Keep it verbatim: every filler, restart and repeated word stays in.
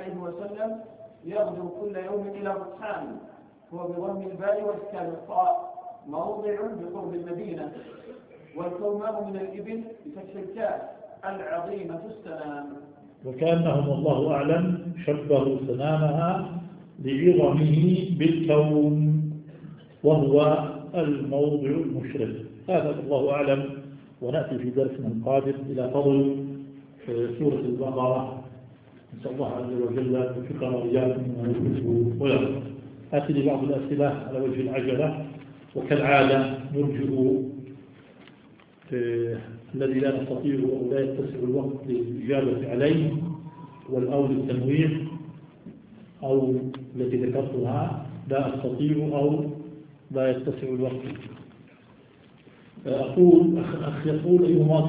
عليه وسلم يغدو كل يوم إلى بطحان، هو بضم الباء وإسكان الطاء، موضع بقرب المدينة. والكوماء من الإبل بفتح الكاف العظيمة السنام. وكأنهم والله أعلم شبهوا سنامها لعظمه بالكوم وهو الموضع المشرف. هذا الله أعلم. ونأتي في درس قادم إلى فضل سورة البقرة. نسأل الله عز وجل توفيقنا وإياكم ويحبه ويرضى. آتي لي بعض الأسئلة على وجه العجلة، وكالعادة نرجو الذي لا نستطيع أو لا يتسع الوقت للإجابة عليه والأول التنويع، أو التي ذكرتها لا أستطيع أو لا يتسع الوقت. أقول أخ يقول أيهما